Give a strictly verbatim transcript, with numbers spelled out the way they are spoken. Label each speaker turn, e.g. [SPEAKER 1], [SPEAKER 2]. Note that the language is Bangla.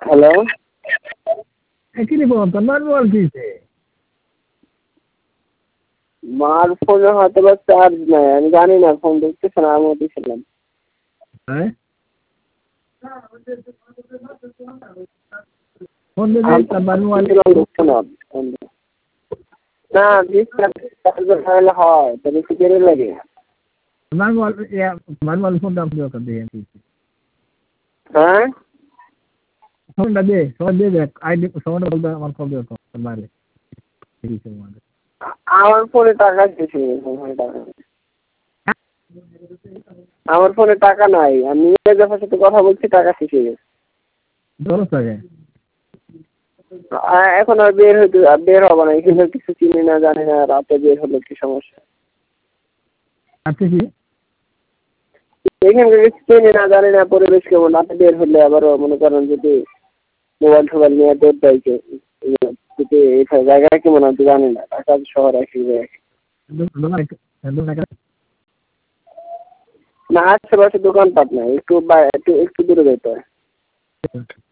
[SPEAKER 1] হ্যালো
[SPEAKER 2] কি নিব তোর মার দিয়েছে
[SPEAKER 1] মার ফোনে হয়তো বা চার্জ নাই আমি জানি না ফোন দেখতেছে না আমিও দিছিলাম
[SPEAKER 2] হ্যাঁ ফোন দিলে তার বাড়ি
[SPEAKER 1] ঢুকছে না না বিশ চার্জ হলে হয় তবে কি করে লাগে
[SPEAKER 2] manual ya manual phone টা আপনি ওটা দিয়ে
[SPEAKER 1] হ্যাঁ
[SPEAKER 2] ফোনটা দিয়ে ফোন দিয়ে দেখ আইডি ফোনটা বলতে আমার কল দিও তো মারে ঠিক আছে মানে
[SPEAKER 1] আমার ফোনে টাকা শেষ হয়ে গেছে ফোনে টাকা আমার ফোনে টাকা নাই আমি নিজের সাথে কথা বলছি টাকা শেষ হয়ে গেছে
[SPEAKER 2] দশ টাকা
[SPEAKER 1] এখন আর বের হইতে বের হবো না এখানে কিছু চিনি না জানি না রাতে বের হলে কি সমস্যা
[SPEAKER 2] আচ্ছা কি
[SPEAKER 1] এখানকার কিছু চিনি না জানি না পরিবেশ কেমন রাতে বের হলে আবারও মনে করেন যদি মোবাইল টোবাইল নিয়ে দৌড় দেয় যদি এই জায়গাটা কেমন আমি জানি না ঢাকা শহর একই না আশেপাশে দোকানপাট না একটু একটু একটু দূরে যেতে হয়